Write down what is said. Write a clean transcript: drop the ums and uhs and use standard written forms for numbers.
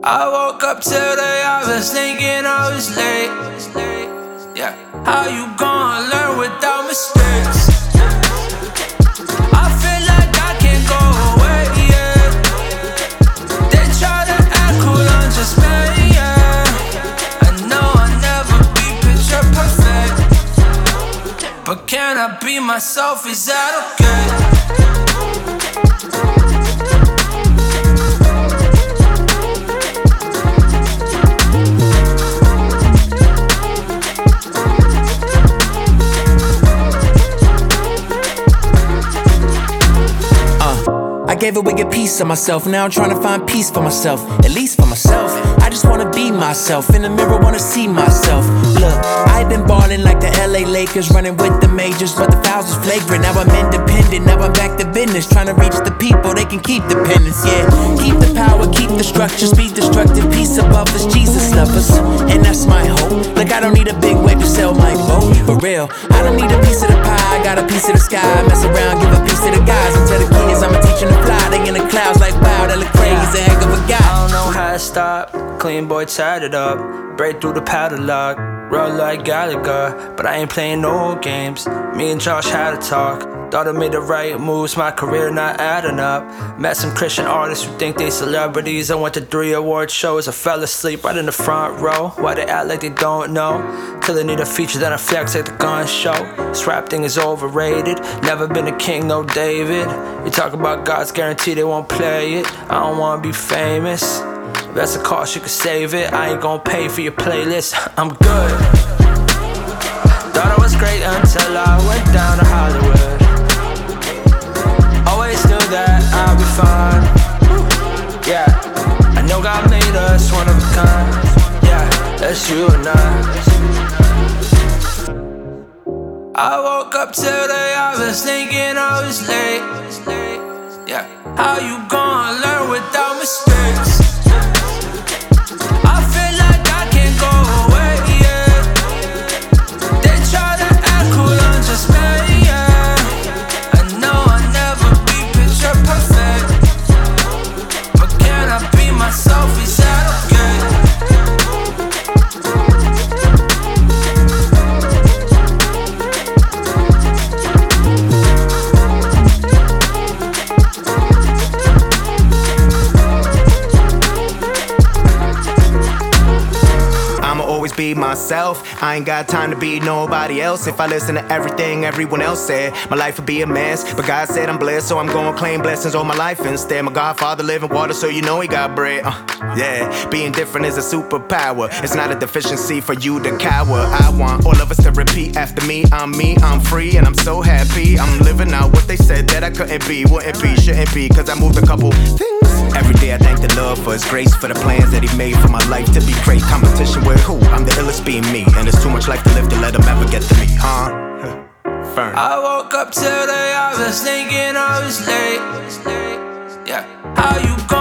I woke up today, I was thinking I was late. Yeah, how you gonna learn without mistakes? I feel like I can't go away, yeah. They try to act cool, I'm just me, yeah. I know I'll never be picture perfect, but can I be myself, is that okay? I gave a wicked piece of myself, now I'm trying to find peace for myself, at least for myself. I just wanna be myself, in the mirror wanna see myself. Look, I've been ballin' like the LA Lakers, running with the majors, but the fouls was flagrant. Now I'm independent, now I'm back to business, trying to reach the people, they can keep the penance, yeah. Keep the power, keep the structure, speed destructive, peace above us, Jesus love us, and that's my hope. Look, I don't need a big wave to sell my boat, for real. I don't need a piece of the pie, I got a piece of the sky. Mess around, give a piece to the guys, and tell the kids I'm a teaching to fly. They in the clouds like wow, that look crazy, heck of a guy. I don't know how to stop, clean boy tied it up, break through the padlock, roll like Gallagher, but I ain't playing no games. Me and Josh had a talk, thought I made the right moves, my career not adding up. Met some Christian artists who think they celebrities. I went to 3 award shows, I fell asleep right in the front row. Why they act like they don't know, till they need a feature, then I flex like the gun show. This rap thing is overrated, never been a king, no David. You talk about God's guarantee, they won't play it. I don't wanna be famous, if that's a cost, you can save it. I ain't gon' pay for your playlist, I'm good. Thought I was great until I went down to Hollywood. Always knew that I'd be fine. Yeah, I know God made us one of a kind. Yeah, that's you and I woke up today, I was thinking I was late. Yeah, how you gonna learn without mistakes? I feel like I can't go away, yeah. They try to act cool, I'm just me, yeah. I know I'll never be picture perfect, but can I be myself, is that okay? Be myself, I ain't got time to be nobody else. If I listen to everything everyone else said, my life would be a mess. But God said I'm blessed, so I'm gonna claim blessings all my life instead. My Godfather live in water, so you know he got bread. Yeah, being different is a superpower. It's not a deficiency for you to cower. I want all of us to repeat after me, I'm free, and I'm so happy. I'm living out what they said that I couldn't be, wouldn't be, shouldn't be, cause I moved a couple things. Every day I thank the Lord for his grace, for the plans that he made for my life to be great. Competition with who? I'm the illest being me, and there's too much life to live to let him ever get to me, Fern. I woke up today, I was thinking I was late. Yeah, how you